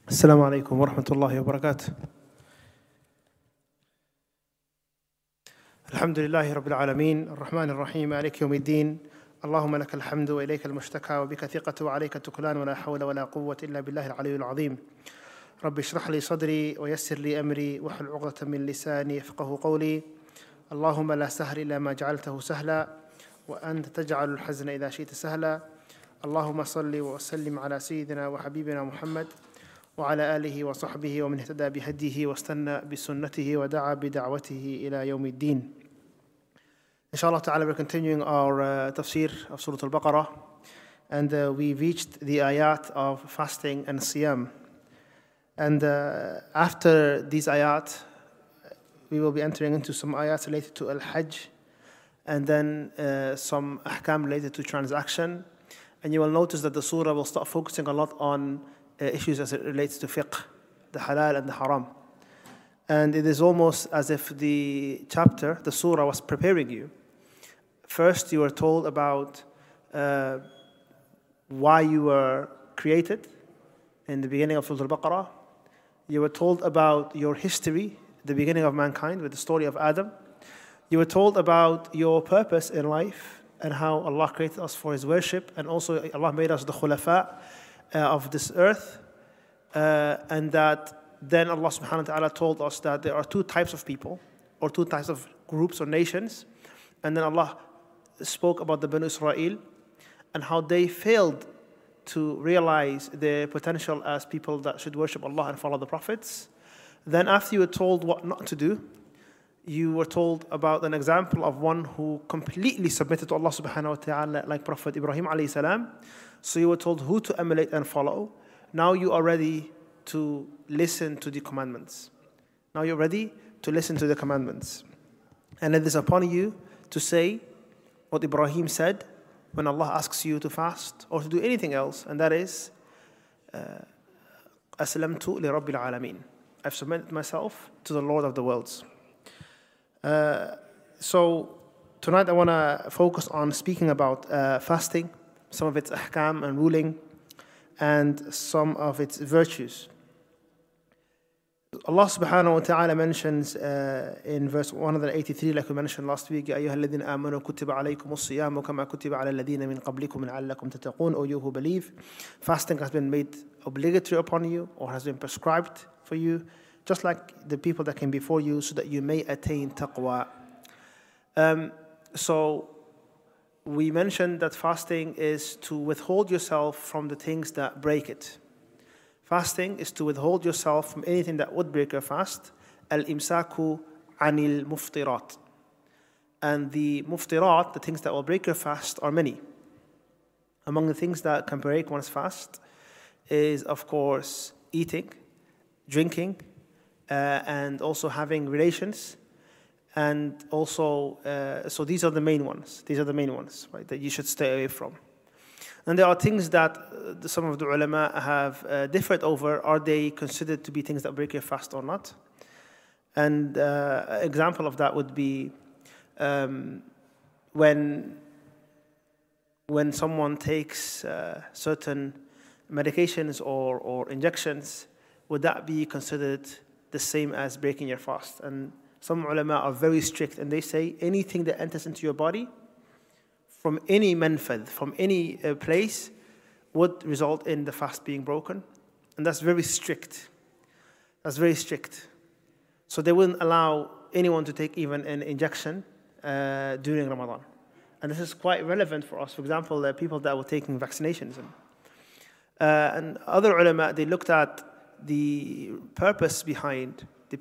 السلام عليكم ورحمة الله وبركاته. الحمد لله رب العالمين الرحمن الرحيم مالك يوم الدين اللهم لك الحمد وإليك المشتكى وبك ثقة وعليك التكلان ولا حول ولا قوة إلا بالله العلي العظيم. رب اشرح لي صدري ويسر لي أمري واحلل عقدة من لساني يفقه قولي. اللهم لا سهل إلا ما جعلته سهلا وأنت تجعل الحزن إذا شئت سهلا. اللهم صل وسلم على سيدنا وحبيبنا محمد وعلى آله وصحبه ومن اهتدى بهديه واستنى بسنته ودعا بدعوته إلى يوم الدين. Inshallah ta'ala, we're continuing our tafsir of Surah Al-Baqarah, and we reached the ayat of fasting and siyam. And after these ayat, we will be entering into some ayats related to Al-Hajj, and then some ahkam related to transaction. And you will notice that the surah will start focusing a lot on issues as it relates to fiqh, the halal and the haram. And it is almost as if the chapter, the surah, was preparing you. First, you were told about why you were created in the beginning of Surah Al-Baqarah. You were told about your history, the beginning of mankind, with the story of Adam. You were told about your purpose in life and how Allah created us for His worship, and also Allah made us the khulafa of this earth, and that then Allah subhanahu wa ta'ala told us that there are two types of people, or two types of groups or nations, and then Allah spoke about the Banu Israel and how they failed to realize their potential as people that should worship Allah and follow the prophets. Then after you were told what not to do, you were told about an example of one who completely submitted to Allah subhanahu wa ta'ala, like Prophet Ibrahim alayhi salam. So you were told who to emulate and follow. Now you are ready to listen to the commandments. Now you're ready to listen to the commandments. And it is upon you to say what Ibrahim said when Allah asks you to fast or to do anything else, and that is, Aslamtu li Rabbil Alameen. I've submitted myself to the Lord of the worlds. So tonight I want to focus on speaking about fasting, some of its ahkam and ruling, and some of its virtues. Allah subhanahu wa ta'ala mentions in verse 183, like we mentioned last week, يَا أَيُّهَا الَّذِينَ آمَنُوا كُتِبَ عَلَيْكُمُ الصِّيَامُ كَمَا كُتِبَ عَلَى الَّذِينَ مِنْ قَبْلِكُمْ لَعَلَّكُمْ تَتَّقُونَ. O you who believe, fasting has been made obligatory upon you, or has been prescribed for you, just like the people that came before you, so that you may attain taqwa. So we mentioned that fasting is to withhold yourself from the things that break it. Fasting is to withhold yourself from anything that would break your fast. Al-imsaku anil muftirat. And the muftirat, the things that will break your fast, are many. Among the things that can break one's fast is, of course, eating, drinking, and also having relations. And also, so these are the main ones. These are the main ones, right, that you should stay away from. And there are things that some of the ulama have differed over. Are they considered to be things that break your fast or not? And an example of that would be when someone takes certain medications or injections, would that be considered the same as breaking your fast? And some ulama are very strict, and they say anything that enters into your body from any manfad, from any place, would result in the fast being broken. And that's very strict. That's very strict. So they wouldn't allow anyone to take even an injection during Ramadan. And this is quite relevant for us. For example, the people that were taking vaccinations. And other ulama, they looked at the purpose behind the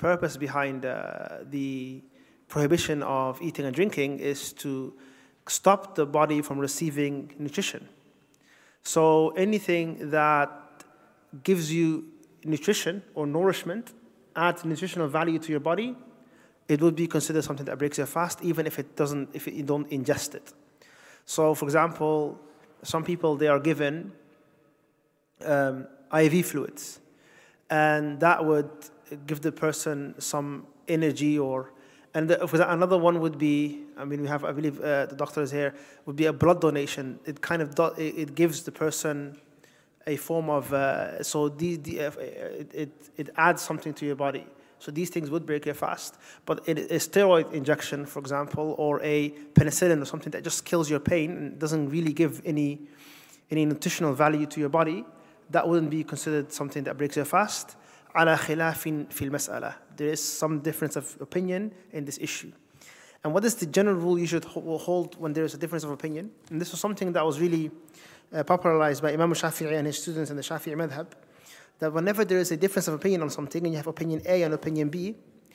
prohibition of eating and drinking is to stop the body from receiving nutrition. So anything that gives you nutrition or nourishment, adds nutritional value to your body, it would be considered something that breaks your fast, even if you don't ingest it. So, for example, some people, they are given IV fluids, and that would give the person some energy another one would be, I believe the doctor is here, would be a blood donation. It gives the person a form of, it adds something to your body. So these things would break your fast. But a steroid injection, for example, or a penicillin or something that just kills your pain and doesn't really give any nutritional value to your body, that wouldn't be considered something that breaks your fast. على خلاف في المسألة. There is some difference of opinion in this issue. And what is the general rule you should hold when there is a difference of opinion? And this was something that was really popularized by Imam Shafi'i and his students in the Shafi'i madhab, that whenever there is a difference of opinion on something and you have opinion A and opinion B,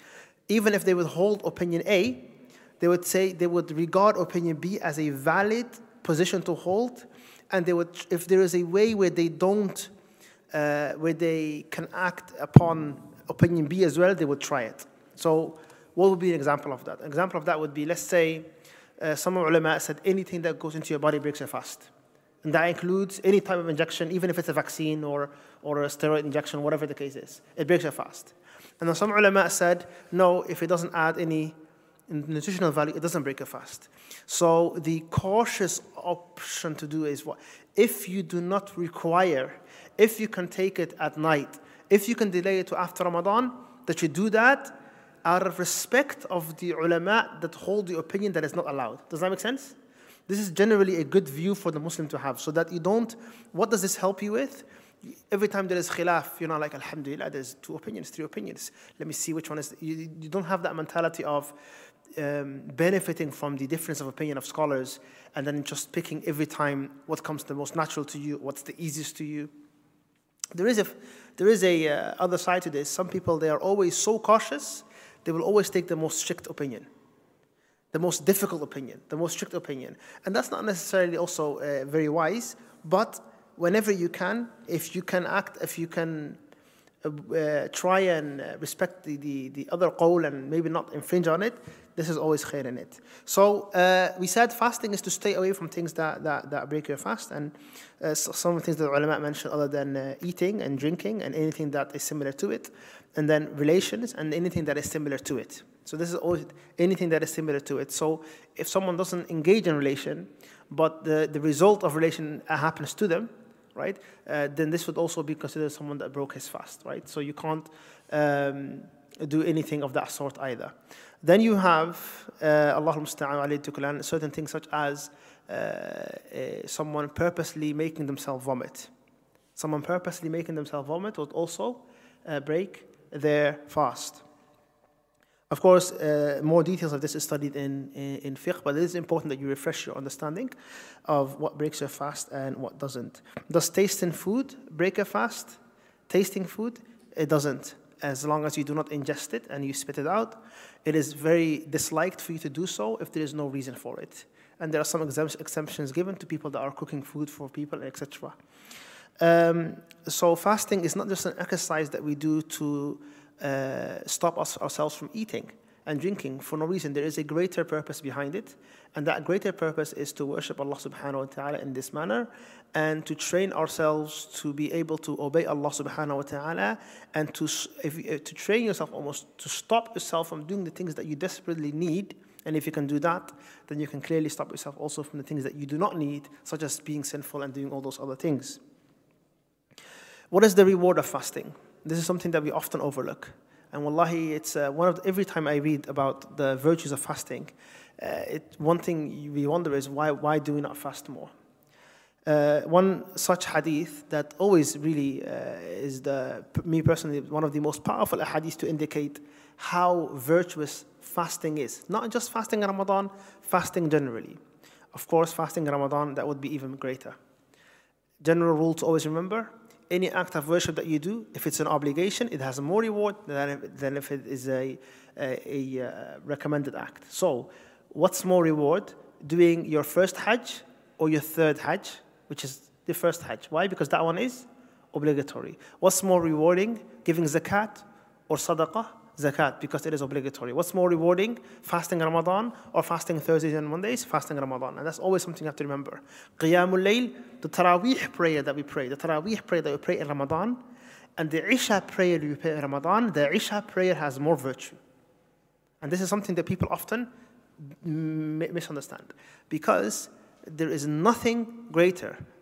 even if they would hold opinion A, they would say they would regard opinion B as a valid position to hold, and they would, if there is a way where they don't, where they can act upon opinion B as well, they would try it. So what would be an example of that? An example of that would be, let's say, some ulama said anything that goes into your body breaks your fast. And that includes any type of injection, even if it's a vaccine or a steroid injection, whatever the case is. It breaks your fast. And then some ulama said, no, if it doesn't add any nutritional value, it doesn't break your fast. So the cautious option to do is what? If you do not require, if you can take it at night, if you can delay it to after Ramadan, that you do that out of respect of the ulama that hold the opinion that is not allowed. Does that make sense? This is generally a good view for the Muslim to have, so that you don't, what does this help you with? Every time there is khilaf, you're not like, alhamdulillah, there's 2 opinions, 3 opinions. Let me see which one is, you don't have that mentality of benefiting from the difference of opinion of scholars and then just picking every time what comes the most natural to you, what's the easiest to you. There is a other side to this. Some people, they are always so cautious, they will always take the most strict opinion, the most difficult opinion, the most strict opinion. And that's not necessarily also very wise, but whenever you can, if you can act, if you can try and respect the other qawl and maybe not infringe on it, this is always khair in it. So we said fasting is to stay away from things that break your fast, and some of the things that the ulama mentioned other than eating and drinking and anything that is similar to it, and then relations and anything that is similar to it. So this is always anything that is similar to it. So if someone doesn't engage in relation, but the result of relation happens to them, right, then this would also be considered someone that broke his fast, right? So you can't do anything of that sort either. Then you have, Allah musta'an alayhi tukulan, certain things such as someone purposely making themselves vomit. Someone purposely making themselves vomit would also break their fast. Of course, more details of this is studied in fiqh, but it is important that you refresh your understanding of what breaks your fast and what doesn't. Does tasting food break a fast? Tasting food? It doesn't. As long as you do not ingest it and you spit it out, it is very disliked for you to do so if there is no reason for it. And there are some exemptions given to people that are cooking food for people, etc. So fasting is not just an exercise that we do to stop ourselves from eating and drinking for no reason. There is a greater purpose behind it, and that greater purpose is to worship Allah subhanahu wa ta'ala in this manner and to train ourselves to be able to obey Allah subhanahu wa ta'ala, and to train yourself almost to stop yourself from doing the things that you desperately need. And if you can do that, then you can clearly stop yourself also from the things that you do not need, such as being sinful and doing all those other things. What is the reward of fasting? This is something that we often overlook. And wallahi, it's every time I read about the virtues of fasting, one thing we wonder is why do we not fast more? One such hadith that always really is me personally, one of the most powerful hadiths to indicate how virtuous fasting is. Not just fasting in Ramadan, fasting generally. Of course, fasting in Ramadan, that would be even greater. General rule to always remember, any act of worship that you do, if it's an obligation, it has more reward than if it is a recommended act. So, what's more reward? Doing your first Hajj or your third Hajj, which is the first Hajj. Why? Because that one is obligatory. What's more rewarding? Giving zakat or sadaqah? Zakat, because it is obligatory. What's more rewarding? Fasting Ramadan or fasting Thursdays and Mondays? Fasting Ramadan. And that's always something you have to remember. Qiyamul Layl, the Taraweeh prayer that we pray, in Ramadan, and the Isha prayer we pray in Ramadan, the Isha prayer has more virtue. And this is something that people often misunderstand. Because there is nothing greater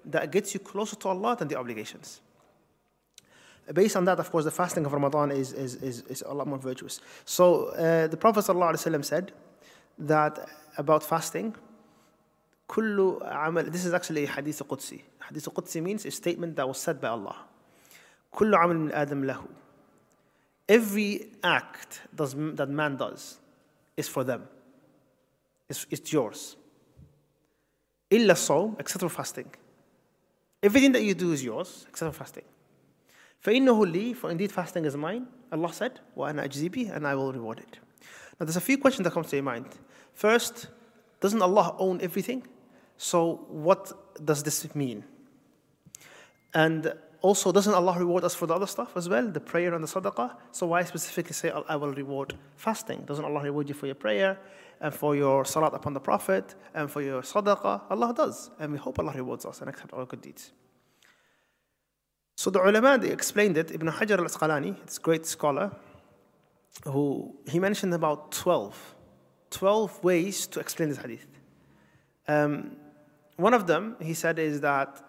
that gets you closer to Allah than the obligations. Based on that, of course, the fasting of Ramadan is a lot more virtuous. So the Prophet ﷺ said that about fasting, كل عمل, this is actually a hadith qudsi. Hadith qudsi means a statement that was said by Allah. كل عمل من آدم له. Every act that man does is for them. It's yours. إلا الصوم, except for fasting. Everything that you do is yours, except for fasting. فإنه لي, for indeed fasting is mine. Allah said, وأنا أجزي به, and I will reward it. Now there's a few questions that come to your mind. First, doesn't Allah own everything? So what does this mean? And also, doesn't Allah reward us for the other stuff as well, the prayer and the sadaqah? So why specifically say, I will reward fasting? Doesn't Allah reward you for your prayer and for your salat upon the Prophet and for your sadaqah? Allah does, and we hope Allah rewards us and accepts our good deeds. So the ulama, they explained it. Ibn Hajar al-Asqalani, this great scholar, he mentioned about 12 ways to explain this hadith. One of them, he said, is that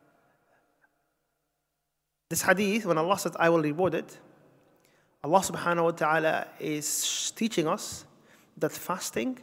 this hadith, when Allah says, I will reward it, Allah subhanahu wa ta'ala is teaching us that fasting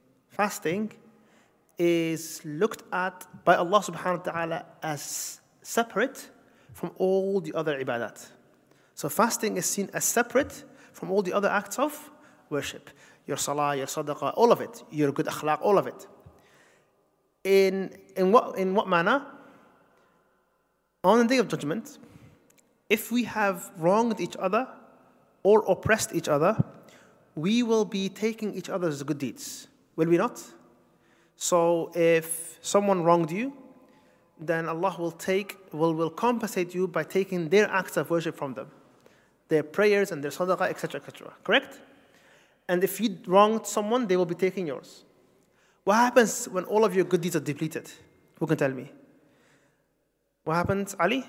is looked at by Allah subhanahu wa ta'ala as separate from all the other ibadat. So fasting is seen as separate from all the other acts of worship. Your salah, your sadaqah, all of it. Your good akhlaq, all of it. In what manner? On the day of judgment, if we have wronged each other or oppressed each other, we will be taking each other's good deeds. Will we not? So if someone wronged you, then Allah will compensate you by taking their acts of worship from them, their prayers and their sadaqah, etc., etc. Correct? And if you wronged someone, they will be taking yours. What happens when all of your good deeds are depleted? Who can tell me? What happens, Ali?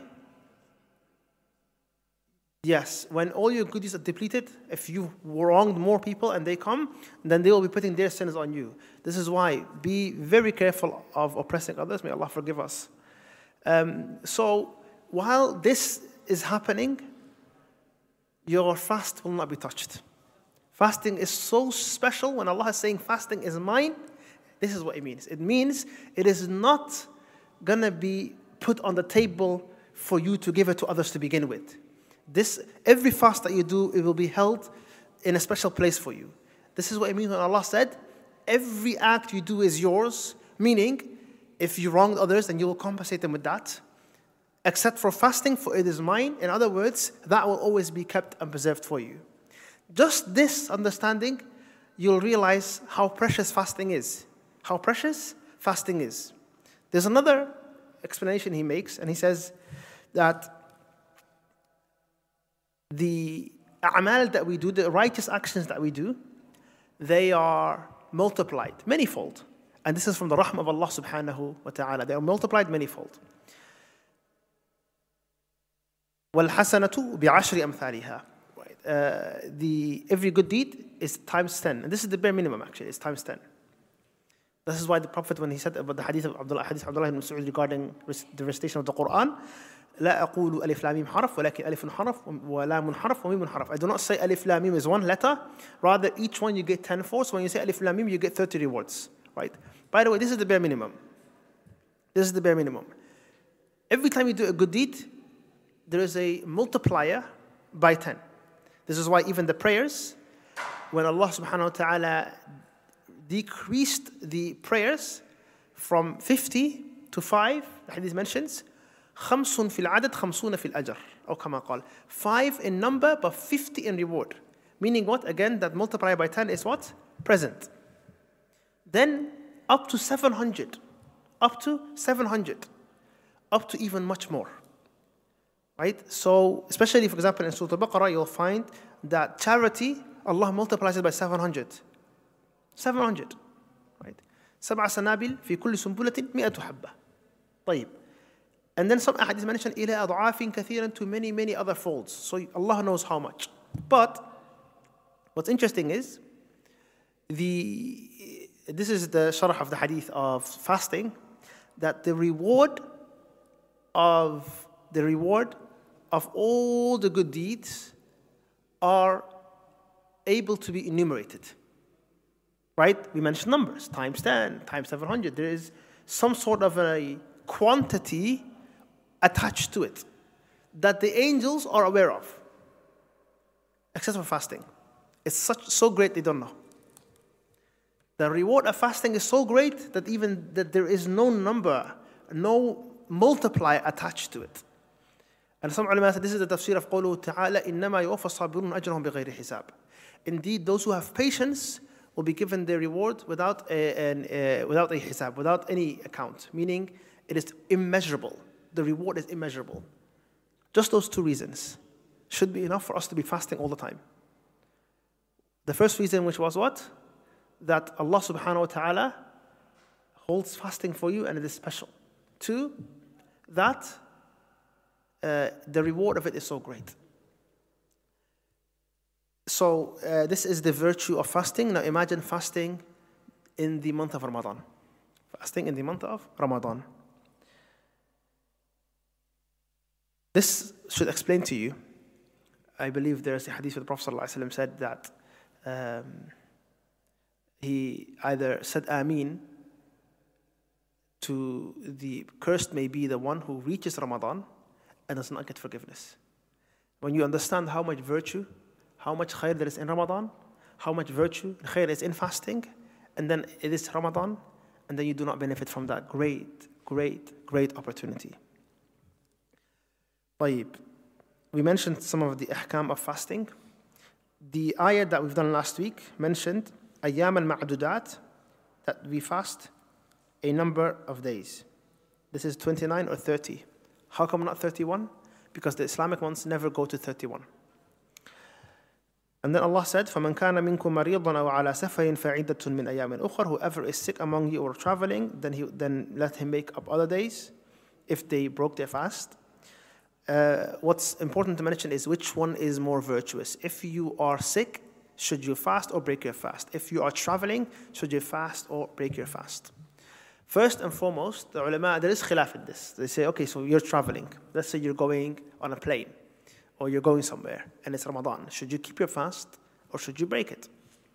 Yes, when all your good deeds are depleted, if you wronged more people and they come, then they will be putting their sins on you. This is why, be very careful of oppressing others. May Allah forgive us. So, while this is happening, your fast will not be touched. Fasting is so special. When Allah is saying fasting is mine, this is what it means. It means it is not going to be put on the table for you to give it to others to begin with. Every fast that you do, it will be held in a special place for you. This is what it means when Allah said, every act you do is yours, meaning if you wronged others, then you will compensate them with that. Except for fasting, for it is mine. In other words, that will always be kept and preserved for you. Just this understanding, you'll realize how precious fasting is. How precious fasting is. There's another explanation he makes, and he says that the a'mal that we do, the righteous actions that we do, they are multiplied, manifold. And this is from the rahmah of Allah subhanahu wa ta'ala. They are multiplied manifold. وَالْحَسَنَةُ بِعَشْرِ أَمْثَالِهَا. Every good deed is times 10. And this is the bare minimum actually, it's times 10. This is why the Prophet, when he said about the hadith of Abdullah ibn Mas'ud regarding the recitation of the Quran, لا أقول ألف لام ميم حرف ولكن ألف حرف ولام حرف وميم حرف. I do not say ألف لام ميم is one letter. Rather, each one you get 10 for. So when you say ألف لام ميم, you get 30 rewards. Right? By the way, this is the bare minimum. This is the bare minimum. Every time you do a good deed, there is a multiplier by 10. This is why even the prayers, when Allah subhanahu wa ta'ala decreased the prayers from 50 to 5, the hadith mentions, خمس في العدد خمسون في الأجر أو كما قال. 5 in number but 50 in reward. Meaning what? Again, that multiplied by 10 is what? Present. Then up to 700. Up to 700. Up to even much more. Right? So, especially for example in Surah Al-Baqarah, you'll find that charity, Allah multiplies it by 700. 700. Right? سبع سنابل في كل سنبلة 100 حبة. طيب. And then some ahadith mention إلى أضعاف كثيرا, to many, many other folds. So Allah knows how much. But what's interesting is, this is the sharh of the hadith of fasting, that the reward of the reward of all the good deeds are able to be enumerated. Right? We mentioned numbers, times 10, times 700. There is some sort of a quantity attached to it that the angels are aware of, except for fasting. It's so great they don't know. The reward of fasting is so great that even that there is no number, no multiplier attached to it. And some ulama said this is the tafsir of قوله تعالى إنما يوفى الصابرون أجرهم بغير حساب. Indeed, those who have patience will be given their reward without a hisab, without any account. Meaning, it is immeasurable. The reward is immeasurable. Just those two reasons should be enough for us to be fasting all the time. The first reason, which was what? That Allah subhanahu wa ta'ala holds fasting for you and it is special. Two, that the reward of it is so great. So this is the virtue of fasting. Now imagine fasting in the month of Ramadan. Fasting in the month of Ramadan. This should explain to you, I believe there's a hadith where the Prophet ﷺ said that he either said Ameen to the cursed may be the one who reaches Ramadan and does not get forgiveness. When you understand how much virtue, how much khair there is in Ramadan, how much virtue and khair is in fasting, and then it is Ramadan, and then you do not benefit from that great, great, great opportunity. طيب. We mentioned some of the ahkam of fasting. The ayah that we've done last week mentioned أيام المعدودات, that we fast a number of days. This is 29 or 30. How come not 31? Because the Islamic ones never go to 31. And then Allah said, فَمَنْ كَانَ مِنْكُمْ مَرِيضًا أَوْ عَلَى سَفَرٍ فَعِدَّةٌ مِنْ أَيَّامٍ أُخَرَ. Whoever is sick among you or traveling, then let him make up other days if they broke their fast. What's important to mention is which one is more virtuous. If you are sick, should you fast or break your fast? If you are traveling, should you fast or break your fast? First and foremost, the ulama, there is khilaf in this. They say, okay, so you're traveling. Let's say you're going on a plane or you're going somewhere and it's Ramadan. Should you keep your fast or should you break it?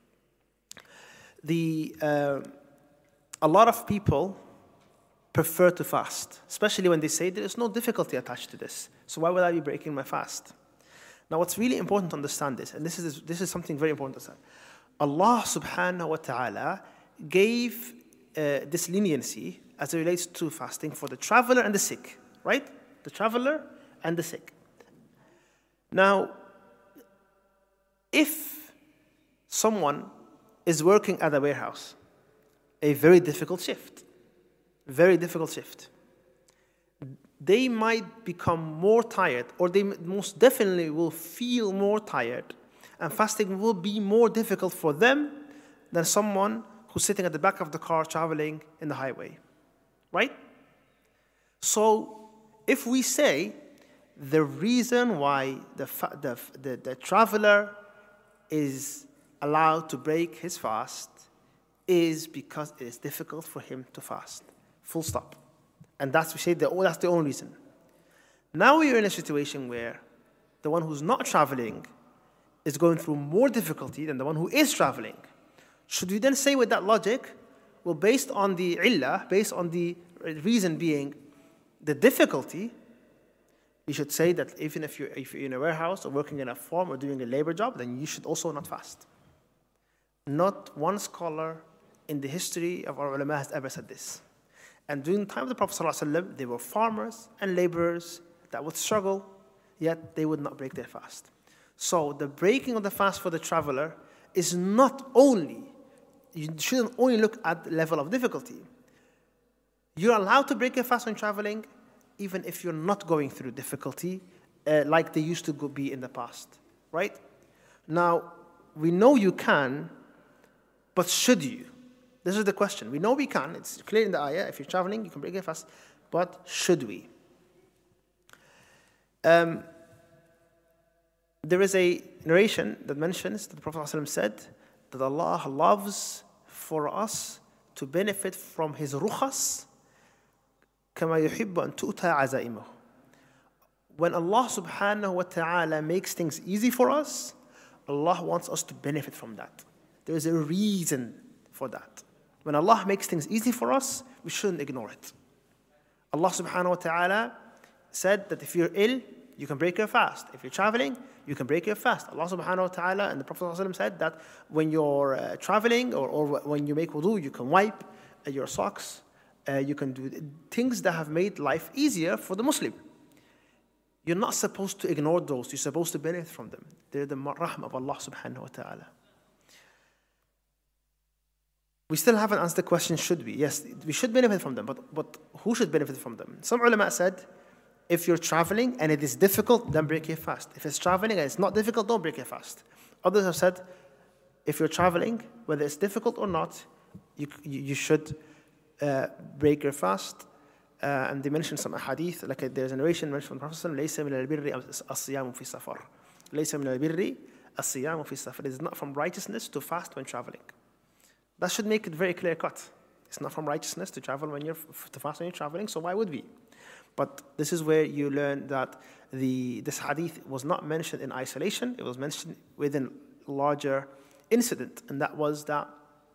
A lot of people prefer to fast, especially when they say there is no difficulty attached to this. So why would I be breaking my fast? Now, what's really important to understand this, and this is something very important to understand. Allah subhanahu wa ta'ala gave this leniency as it relates to fasting for the traveler and the sick, right? The traveler and the sick. Now, if someone is working at a warehouse, a very difficult shift, they might become more tired, or they most definitely will feel more tired, and fasting will be more difficult for them than someone who's sitting at the back of the car traveling in the highway, right? So if we say the reason why the traveler is allowed to break his fast is because it is difficult for him to fast, full stop. And that's the only reason. Now we are in a situation where the one who's not traveling is going through more difficulty than the one who is traveling. Should we then say with that logic, well, based on the illah, based on the reason being the difficulty, you should say that even if you're in a warehouse or working in a farm or doing a labor job, then you should also not fast. Not one scholar in the history of our ulama has ever said this. And during the time of the Prophet ﷺ, they were farmers and laborers that would struggle, yet they would not break their fast. So the breaking of the fast for the traveler is not only, you shouldn't only look at the level of difficulty. You're allowed to break your fast when traveling, even if you're not going through difficulty like they used to be in the past, right? Now, we know you can, but should you? This is the question. We know we can. It's clear in the ayah. If you're traveling, you can break your fast. But should we? There is a narration that mentions that the Prophet ﷺ said that Allah loves for us to benefit from His rukhas كما يحب أن تؤتى عزائمه. When Allah subhanahu wa ta'ala makes things easy for us, Allah wants us to benefit from that. There is a reason for that. When Allah makes things easy for us, we shouldn't ignore it. Allah subhanahu wa ta'ala said that if you're ill, you can break your fast. If you're traveling, you can break your fast. Allah subhanahu wa ta'ala and the Prophet ﷺ said that when you're traveling or when you make wudu, you can wipe your socks. You can do things that have made life easier for the Muslim. You're not supposed to ignore those. You're supposed to benefit from them. They're the rahmah of Allah subhanahu wa ta'ala. We still haven't answered the question, should we? Yes, we should benefit from them, but who should benefit from them? Some ulama said, if you're traveling and it is difficult, then break your fast. If it's traveling and it's not difficult, don't break your fast. Others have said, if you're traveling, whether it's difficult or not, you should break your fast. And they mentioned some hadith, like there's a narration mentioned from the Prophet, لَيْسَ مِنَ الْبِرِّ الصِّيَامُ فِي السَّفَرِ. لَيْسَ مِنَ الْبِرِّ الصِّيَامُ فِي السَّفَرِ. It is not from righteousness to fast when traveling. That should make it very clear cut. It's not from righteousness to travel to fast when you're traveling, so why would we? But this is where you learn that this hadith was not mentioned in isolation. It was mentioned within a larger incident, and that was that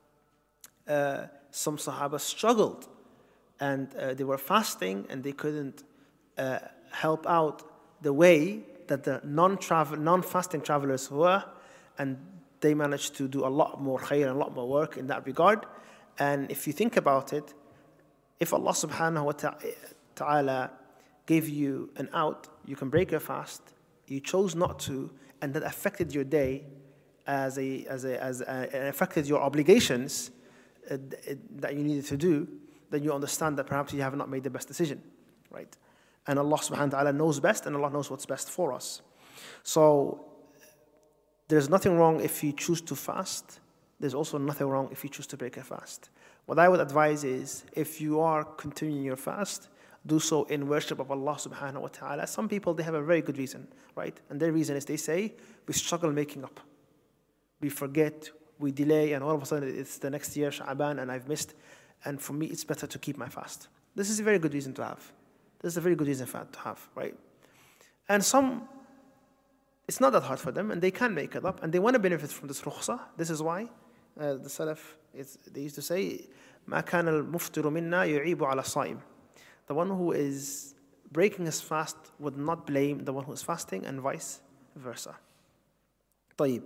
some Sahaba struggled, and they were fasting, and they couldn't help out the way that the non-fasting travelers were, and they managed to do a lot more khair and a lot more work in that regard. And if you think about it, if Allah subhanahu wa ta'ala gave you an out, you can break your fast, you chose not to, and that affected your day and affected your obligations that you needed to do, then you understand that perhaps you have not made the best decision, right? And Allah subhanahu wa ta'ala knows best, and Allah knows what's best for us. So there's nothing wrong if you choose to fast. There's also nothing wrong if you choose to break a fast. What I would advise is, if you are continuing your fast, do so in worship of Allah subhanahu wa ta'ala. Some people, they have a very good reason, right? And their reason is, they say, we struggle making up. We forget, we delay, and all of a sudden it's the next year, Sha'ban, and I've missed. And for me, it's better to keep my fast. This is a very good reason to have. This is a very good reason to have, right? And some, it's not that hard for them, and they can make it up, and they want to benefit from this rukhsah. This is why the Salaf, they used to say, مَا كَانَ الْمُفْتِرُ مِنَّا يُعِيبُ عَلَى الصَّائِمِ. The one who is breaking his fast would not blame the one who is fasting, and vice versa. طيب.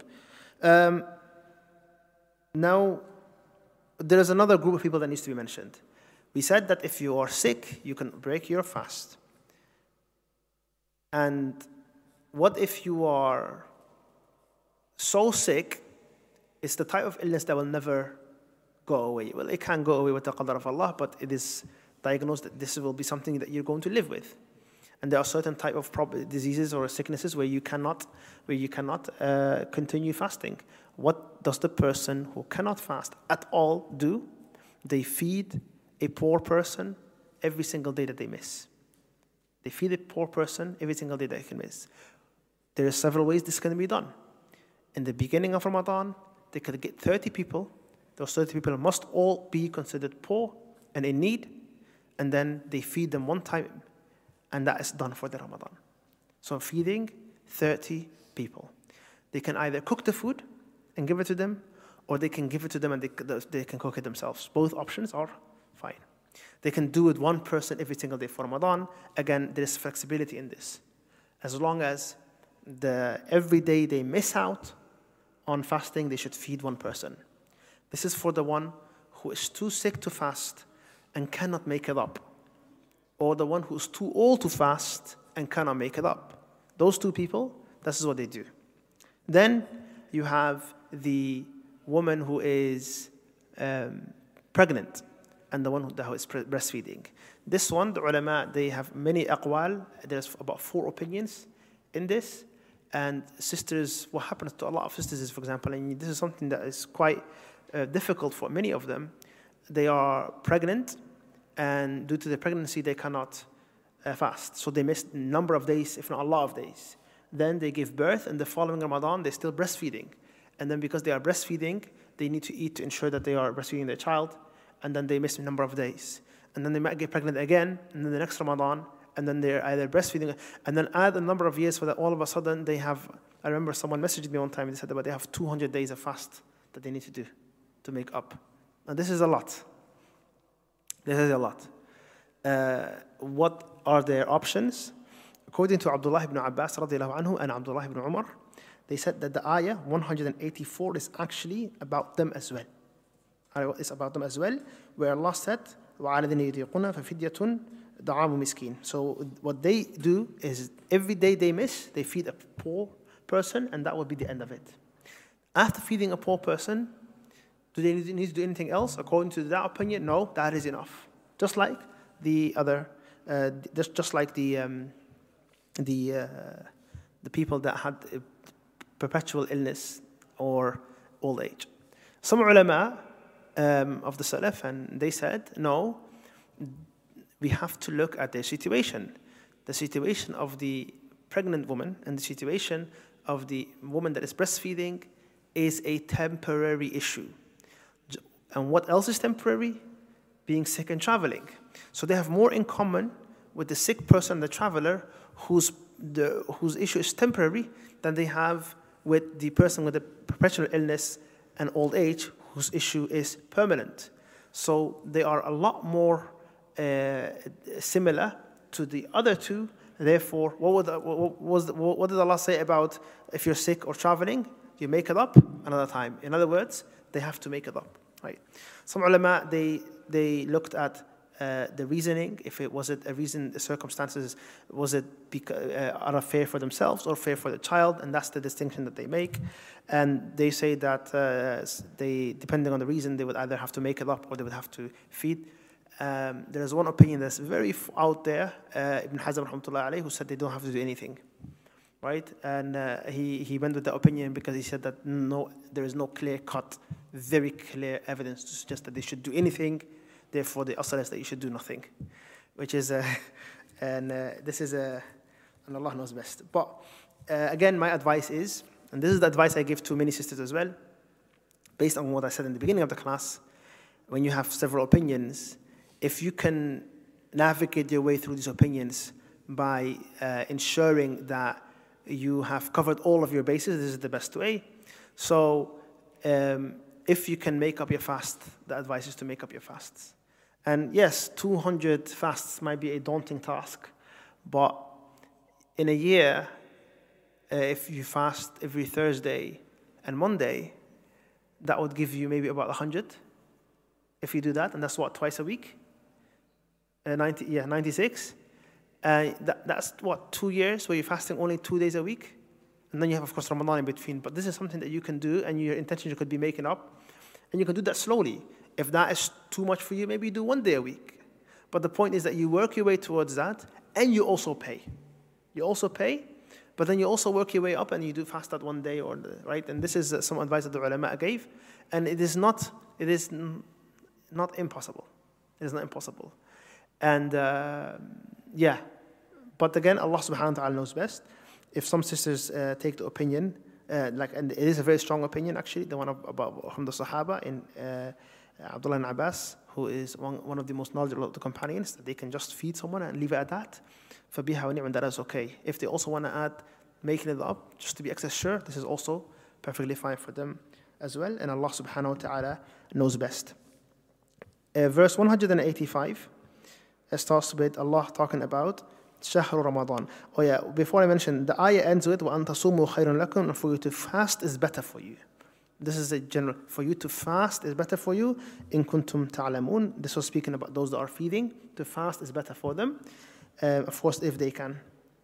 Now, there is another group of people that needs to be mentioned. We said that if you are sick, you can break your fast. And what if you are so sick, it's the type of illness that will never go away? Well, it can go away with the qadr of Allah, but it is diagnosed that this will be something that you're going to live with. And there are certain type of diseases or sicknesses where you cannot continue fasting. What does the person who cannot fast at all do? They feed a poor person every single day that they miss. They feed a poor person every single day that they can miss. There are several ways this can be done. In the beginning of Ramadan, they could get 30 people. Those 30 people must all be considered poor and in need. And then they feed them one time, and that is done for the Ramadan. So feeding 30 people. They can either cook the food and give it to them, or they can give it to them and they can cook it themselves. Both options are fine. They can do it one person every single day for Ramadan. Again, there is flexibility in this. As long as every day they miss out on fasting, they should feed one person. This is for the one who is too sick to fast and cannot make it up, or the one who's too old to fast and cannot make it up. Those two people, this is what they do. Then you have the woman who is pregnant and the one who is breastfeeding. This one, the ulama, they have many aqwal. There's about 4 opinions in this. And sisters, what happens to a lot of sisters is, for example, and this is something that is quite difficult for many of them. They are pregnant, and due to the pregnancy, they cannot fast. So they miss a number of days, if not a lot of days. Then they give birth, and the following Ramadan, they're still breastfeeding. And then because they are breastfeeding, they need to eat to ensure that they are breastfeeding their child, and then they miss a number of days. and then they might get pregnant again, and then the next Ramadan, and then they're either breastfeeding, and then add a number of years for that all of a sudden they have, I remember someone messaged me one time, they said that they have 200 days of fast that they need to do to make up. And this is a lot. This is a lot. What are their options? According to Abdullah ibn Abbas radiallahu anhu and Abdullah ibn Umar, they said that the ayah 184 is actually about them as well. It's about them as well, where Allah said, وَعَلَى الَّذِينَ يُطِيقُونَ فَفِدْيَةٌ طَعَامُ مِسْكِينٍ. So what they do is every day they miss, they feed a poor person, and that will be the end of it. After feeding a poor person, do they need to do anything else? According to that opinion, no, that is enough. Just like the other, just like the people that had perpetual illness or old age. Some ulama of the Salaf, and they said, no, we have to look at their situation. The situation of the pregnant woman and the situation of the woman that is breastfeeding is a temporary issue. And what else is temporary? Being sick and traveling. So they have more in common with the sick person, the traveler, whose issue is temporary, than they have with the person with a perpetual illness and old age, whose issue is permanent. So they are a lot more similar to the other two. Therefore, what did Allah say about if you're sick or traveling? You make it up another time. In other words, they have to make it up. Right? Some ulama, they looked at the reasoning, if it was it a reason, the circumstances, was it are fair for themselves or fair for the child, and that's the distinction that they make. And they say that they, depending on the reason, they would either have to make it up or they would have to feed. There is one opinion that's very out there, Ibn Hazm rahmatullah alayhi, who said they don't have to do anything. Right? And he went with the opinion because he said that no, there is no clear-cut, very clear evidence to suggest that they should do anything. Therefore, the asal is that you should do nothing, which is, and Allah knows best. But again, my advice is, and this is the advice I give to many sisters as well, based on what I said in the beginning of the class, when you have several opinions, if you can navigate your way through these opinions by ensuring that you have covered all of your bases, this is the best way. So if you can make up your fast, the advice is to make up your fasts. And yes, 200 fasts might be a daunting task, but in a year, if you fast every Thursday and Monday, that would give you maybe about 100. If you do that, and that's what, twice a week? 96. That's what, 2 years where you're fasting only 2 days a week? And then you have, of course, Ramadan in between. But this is something that you can do, and your intention you could be making up. And you can do that slowly. If that is too much for you, maybe you do 1 day a week. But the point is that you work your way towards that, and you also pay. You also pay, but then you also work your way up, and you do fast that 1 day, right? And this is some advice that the ulama gave. And it is not impossible. It is not impossible. And yeah. But again, Allah subhanahu wa ta'ala knows best. If some sisters take the opinion, and it is a very strong opinion actually, the one from the Sahaba in Abdullah ibn Abbas, who is one of the most knowledgeable of the companions, that they can just feed someone and leave it at that. فَبِهَا وَنِعْمًا, that is okay. If they also want to add making it up, just to be extra sure, this is also perfectly fine for them as well. And Allah subhanahu wa ta'ala knows best. Verse 185 starts with Allah talking about Shahr Ramadan. Oh yeah, before I mention, the ayah ends with وَأَن تَصُومُوا خَيْرٌ لَكُمْ, and for you to fast is better for you. This is a general, for you to fast is better for you. إِن كُنْتُمْ تَعْلَمُونَ. This was speaking about those that are feeding. To fast is better for them, of course, if they can.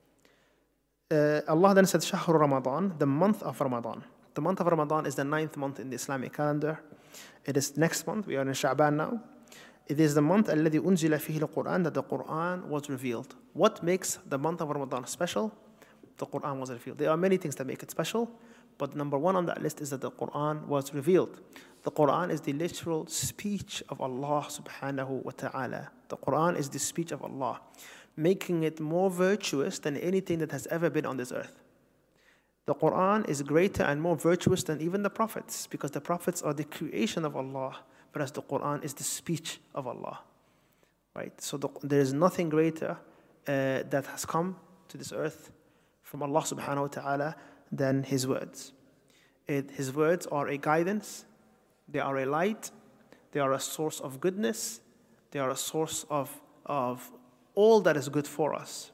Allah then said Shahr Ramadan, the month of Ramadan. The month of Ramadan is the 9th month in the Islamic calendar. It is next month, we are in Sha'ban now. It is the month الذي أنزل فيه القرآن, that the Quran was revealed. What makes the month of Ramadan special? The Quran was revealed. There are many things that make it special, but number one on that list is that the Quran was revealed. The Quran is the literal speech of Allah subhanahu wa ta'ala. The Quran is the speech of Allah, making it more virtuous than anything that has ever been on this earth. The Quran is greater and more virtuous than even the prophets, because the prophets are the creation of Allah, whereas the Quran is the speech of Allah. right? So there is nothing greater that has come to this earth from Allah subhanahu wa ta'ala than His words. His words are a guidance, they are a light, they are a source of goodness, they are a source of all that is good for us.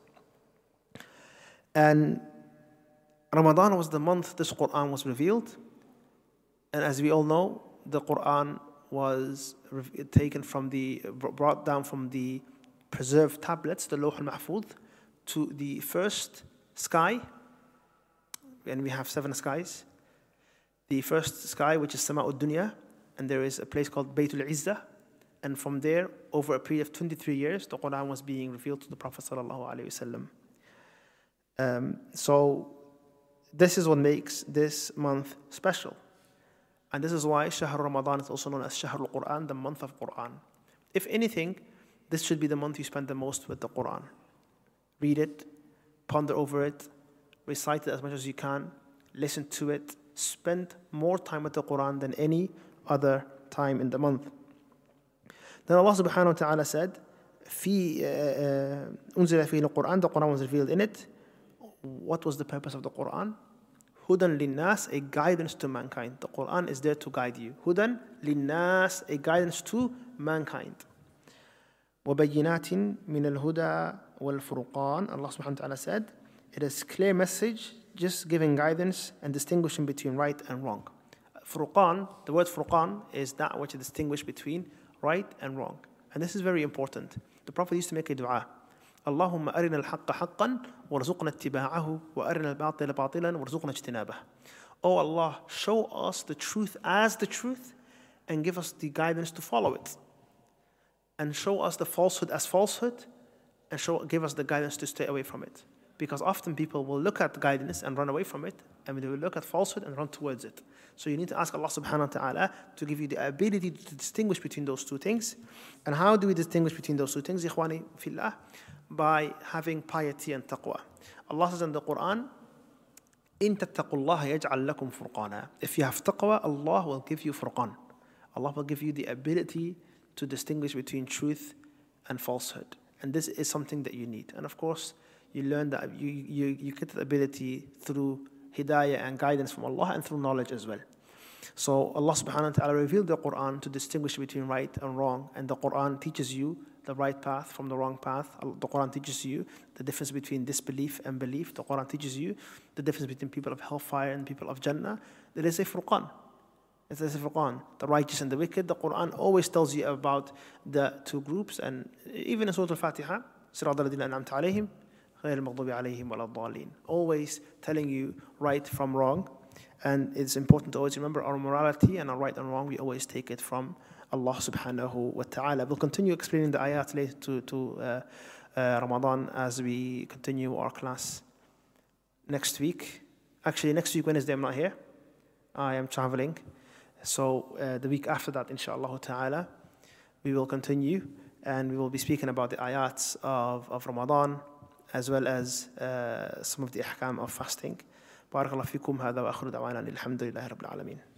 And Ramadan was the month this Quran was revealed. And as we all know, the Quran was brought down from the preserved tablets, the Lawh al-Mahfuz, to the first sky. And we have 7 skies. The first sky, which is Sama'ud Dunya, and there is a place called Baytul Izzah. And from there, over a period of 23 years, the Quran was being revealed to the Prophet sallallahu alaihi wasallam. So this is what makes this month special. And this is why Shahr Ramadan is also known as Shahr al-Quran, the month of Quran. If anything, this should be the month you spend the most with the Quran. Read it, ponder over it, recite it as much as you can, listen to it, spend more time with the Quran than any other time in the month. Then Allah subhanahu wa ta'ala said, أنزل فيه القرآن, the Quran was revealed in it. What was the purpose of the Quran? Hudan linnas, a guidance to mankind. The Quran is there to guide you. Hudan linnas, a guidance to mankind. وَبَيِّنَاتٍ مِنَ الْهُدَى وَالْفُرُقَانِ, Allah subhanahu wa ta'ala said, it is clear message, just giving guidance and distinguishing between right and wrong. Furqan, the word Furqan is that which is distinguished between right and wrong. And this is very important. The Prophet used to make a dua. Allahumma arina al-haqqa haqqan warzuqna ittiba'ahu wa arina al-batila batilan warzuqna ijtinabah. Oh Allah, show us the truth as the truth and give us the guidance to follow it. And show us the falsehood as falsehood and give us the guidance to stay away from it. Because often people will look at guidance and run away from it, and they will look at falsehood and run towards it. So you need to ask Allah subhanahu wa ta'ala to give you the ability to distinguish between those two things. And how do we distinguish between those two things? Ikhwani fillah, by having piety and taqwa. Allah says in the Quran, إِن تَتَّقُوا اللَّهَ يَجْعَلْ لَكُمْ فُرْقَانًا. If you have taqwa, Allah will give you furqan. Allah will give you the ability to distinguish between truth and falsehood. And this is something that you need. And of course, you learn that you get the ability through hidayah and guidance from Allah and through knowledge as well. So Allah subhanahu wa ta'ala revealed the Quran to distinguish between right and wrong. And the Quran teaches you the right path from the wrong path. The Quran teaches you the difference between disbelief and belief. The Quran teaches you the difference between people of hellfire and people of Jannah. There is a furqan. It is a furqan. The righteous and the wicked. The Quran always tells you about the two groups. And even in Surah Al-Fatiha, صراط الذين أنعمت عليهم غير المغضوب عليهم ولا الضالين. Always telling you right from wrong. And it's important to always remember our morality and our right and wrong. We always take it from Allah subhanahu wa ta'ala. We'll continue explaining the ayat later to Ramadan as we continue our class next week. Actually, next week, Wednesday, I'm not here. I am traveling. So the week after that, inshallah ta'ala, we will continue and we will be speaking about the ayats of Ramadan as well as some of the ahkam of fasting. بارك الله فيكم. هذا وآخر دعوانا الحمد لله رب العالمين.